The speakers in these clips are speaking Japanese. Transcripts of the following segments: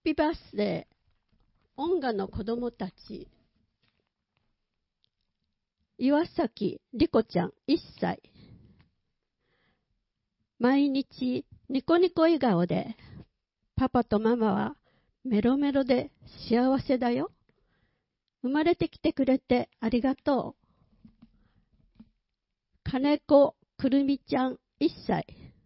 ピーバースデー、音楽の子供たち。岩崎莉子ちゃん1歳。毎日ニコニコ笑顔で、パパとママはメロメロで幸せだよ。生まれてきてくれてありがとう。金子くるみちゃん1歳。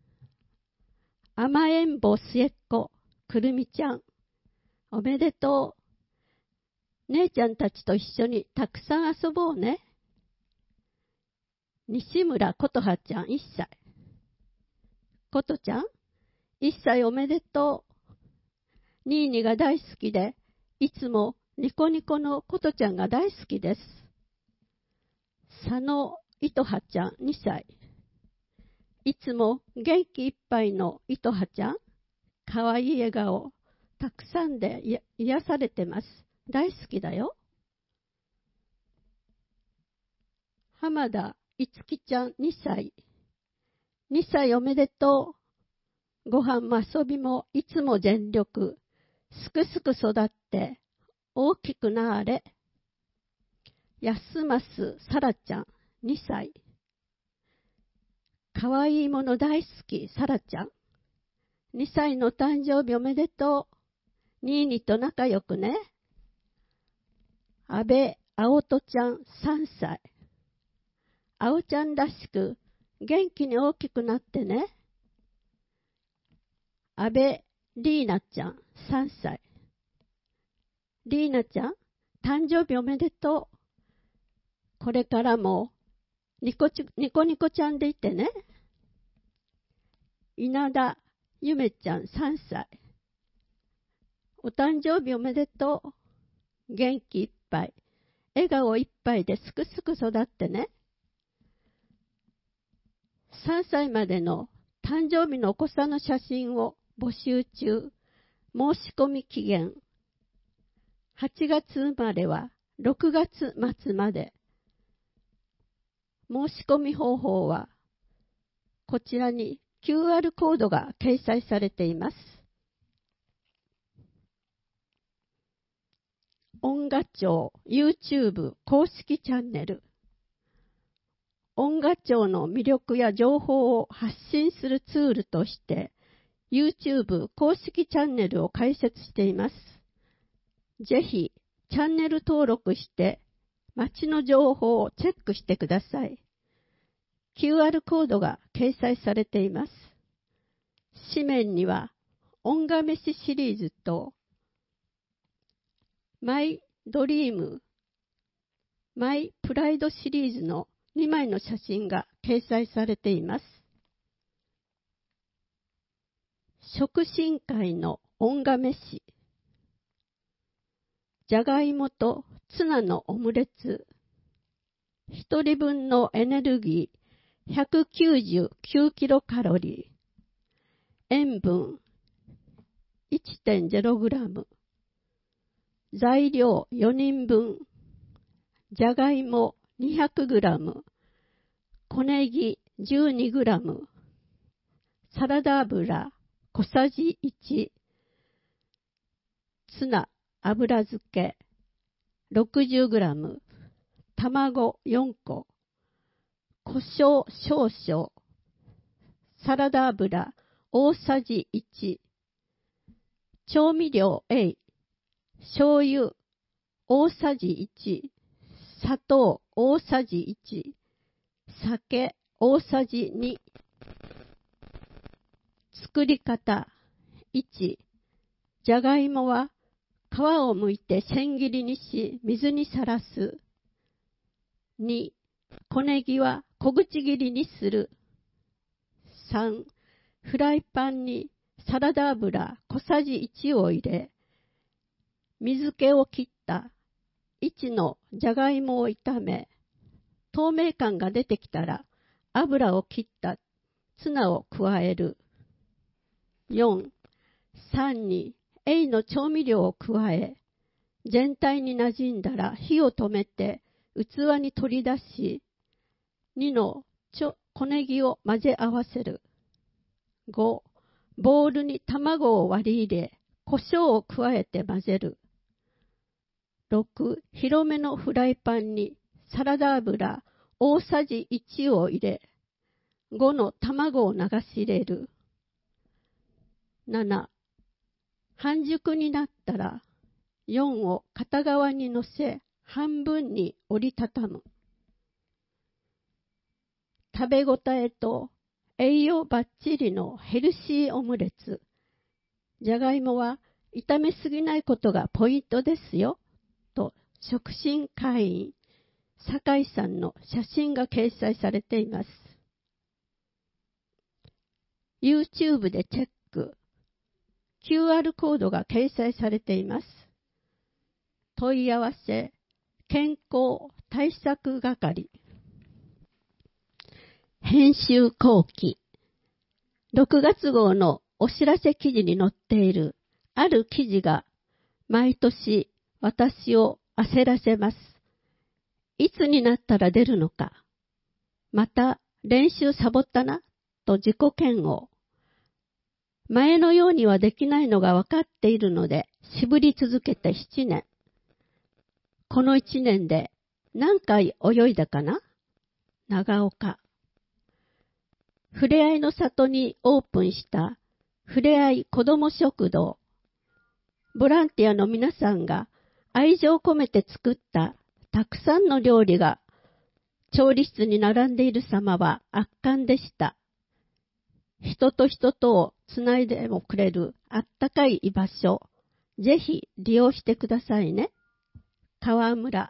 甘えん坊末っ子くるみちゃん、おめでとう。姉ちゃんたちと一緒にたくさん遊ぼうね。西村琴葉ちゃん1歳。琴ちゃん、1歳おめでとう。ニーニが大好きで、いつもニコニコの琴ちゃんが大好きです。佐野糸葉ちゃん2歳。いつも元気いっぱいの糸葉ちゃん、かわいい笑顔たくさんで癒されてます。大好きだよ。浜田いつきちゃん2歳。2歳おめでとう。ご飯も遊びもいつも全力。すくすく育って大きくなーれ。安増さらちゃん2歳。かわいいもの大好きさらちゃん。2歳の誕生日おめでとう。ニーニと仲良くね。安倍青とちゃん3歳。青ちゃんらしく元気に大きくなってね。安倍リーナちゃん3歳。リーナちゃん、誕生日おめでとう。これからもニコニコちゃんでいてね。稲田ゆめちゃん3歳。お誕生日おめでとう。元気いっぱい、笑顔いっぱいですくすく育ってね。3歳までの誕生日のお子さんの写真を募集中。申し込み期限。8月生まれは6月末まで。申し込み方法は、こちらに QR コードが掲載されています。音楽庁 YouTube 公式チャンネル。音楽庁の魅力や情報を発信するツールとして、YouTube 公式チャンネルを開設しています。ぜひ、チャンネル登録して、街の情報をチェックしてください。QR コードが掲載されています。紙面には、音楽飯シリーズと、マイドリーム、マイプライドシリーズの2枚の写真が掲載されています。食進会の音楽飯。じゃがいもとツナのオムレツ。1人分のエネルギー199キロカロリー。塩分 1.0 グラム。材料4人分。じゃがいも200グラム。小ネギ12グラム。サラダ油小さじ1。ツナ油漬け60グラム。卵4個。胡椒少々。サラダ油大さじ1。調味料 A。醤油大さじ1。砂糖大さじ1。酒大さじ2。作り方。1、じゃがいもは皮を剥いて千切りにし水にさらす。2、小ネギは小口切りにする。3、フライパンにサラダ油小さじ1を入れ、水気を切った1のじゃがいもを炒め、透明感が出てきたら油を切ったツナを加える。4、3に A の調味料を加え、全体に馴染んだら火を止めて器に取り出し、2の小ネギを混ぜ合わせる。5、ボウルに卵を割り入れ、 胡椒を加えて混ぜる。6、広めのフライパンにサラダ油大さじ1を入れ、5の卵を流し入れる。7、半熟になったら4を片側に乗せ、半分に折りたたむ。食べ応えと栄養バッチリのヘルシーオムレツ。じゃがいもは炒めすぎないことがポイントですよ。と食品会員酒井さんの写真が掲載されています。YouTube でチェック。QR コードが掲載されています。問い合わせ、健康対策係。編集後期。6月号のお知らせ記事に載っているある記事が毎年私を焦らせます。いつになったら出るのか。また練習サボったなと自己嫌悪。前のようにはできないのが分かっているので渋り続けて7年。この1年で何回泳いだかな？長岡。ふれあいの里にオープンしたふれあい子ども食堂。ボランティアの皆さんが愛情を込めて作ったたくさんの料理が調理室に並んでいる様は圧巻でした。人と人とをつないでもくれるあったかい居場所。ぜひ利用してくださいね。川村。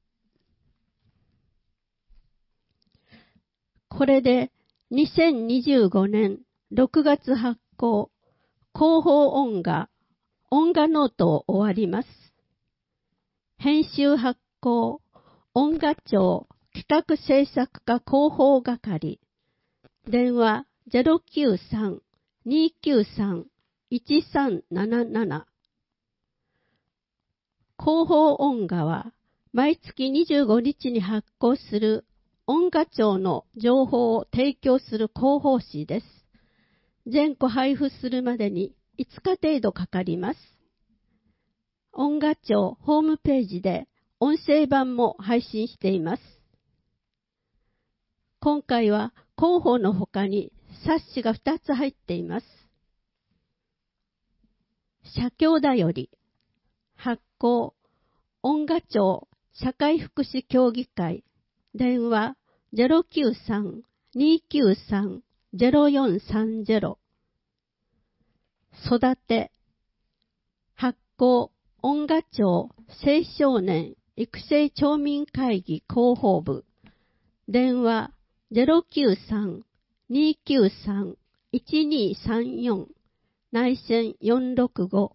これで2025年6月発行広報音画ノートを終わります。編集発行音画庁企画制作課広報係。電話093-293-1377。広報音画は毎月25日に発行する音画庁の情報を提供する広報誌です。全個配布するまでに5日程度かかります。音画庁ホームページで音声版も配信しています。今回は広報の他に冊子が2つ入っています。社協だより発行音画庁社会福祉協議会。電話093-293-0430。育て発行音画庁青少年育成町民会議広報部。電話093-293-1234内線465。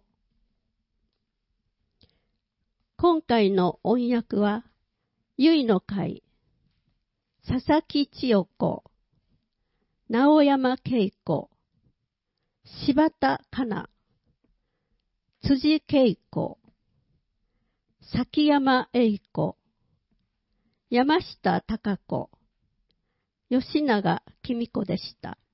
今回の音訳は、ゆいの会、佐々木千代子、直山恵子、柴田香奈、辻恵子、崎山栄子、山下貴子、吉永紀美子でした。